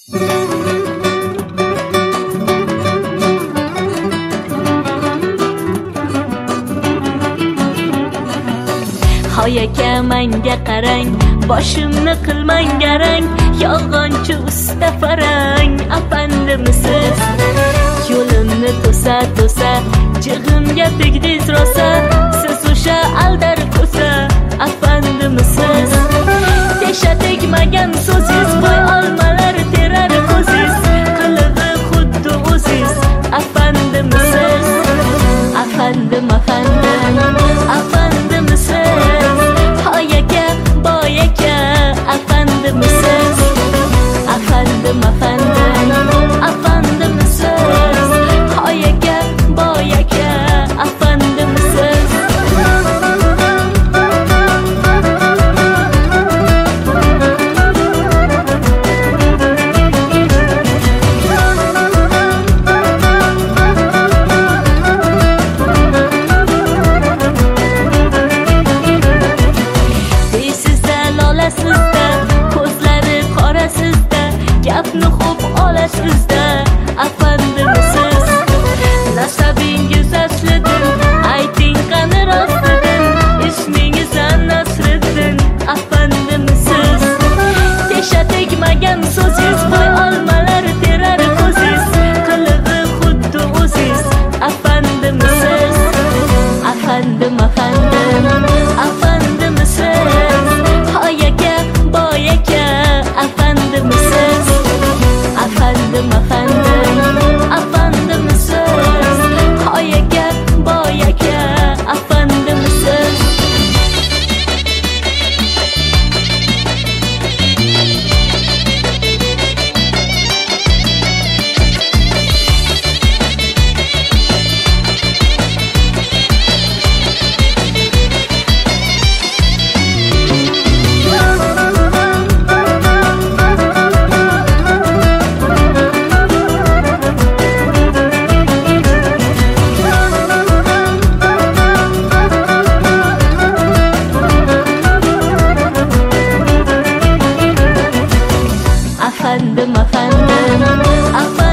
Hoy aka menga qarang, boshimni qilmang garang, yolg'onchi usta farang, afandimisiz. Yo'limni to'sa, jig'imga tegdiz rosa, siz o'sha aldar ko'sa, afandimisiz. Tesha tegmagan so'ziz, boy olmalar terar ko'ziz, qilig'i xuddi o'ziz, afandimisiz. Afandim, afandimisiz. Hoy aka, boy aka, afandimisiz. Afandim, afandimisiz. Hoy aka, boy aka, afandimisiz. Ko'zlari qorasizda, gapni xo'p olasizda, afandimisiz. Nasabingiz aslidan, ayting qani rostidan, ismingiz Nasriddin, afandimisiz. Tesha tegmagan so'ziz, boy olmalar terar ko'ziz, qilig'i xuddi o'ziz, afandimisiz. Afandim, afandimisiz. Hoy aka, boy aka, afandimisiz. Afandim, afandimisiz. Hoy aka, boy aka, afandimisiz. Afandim,